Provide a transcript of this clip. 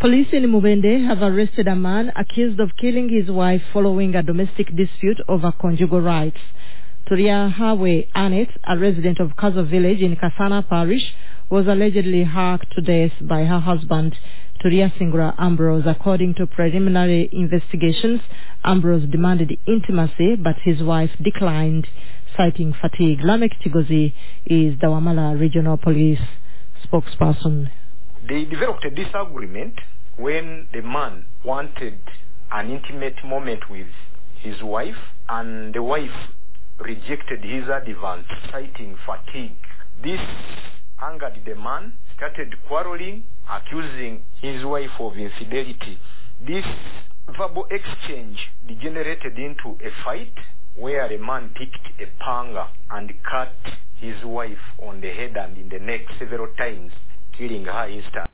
Police in Mubende have arrested a man accused of killing his wife following a domestic dispute over conjugal rights. Turia Hawe Anet, a resident of Kazo village in Kasana Parish, was allegedly hacked to death by her husband, Turia Singura Ambrose. According to preliminary investigations, Ambrose demanded intimacy, but his wife declined, citing fatigue. Lamek Chigozi is the Wamala Regional Police spokesperson. They developed a disagreement when the man wanted an intimate moment with his wife, and the wife rejected his advance, citing fatigue. This angered the man, started quarreling, accusing his wife of infidelity. This verbal exchange degenerated into a fight where a man picked a panga and cut his wife on the head and in the neck several times, killing her instantly.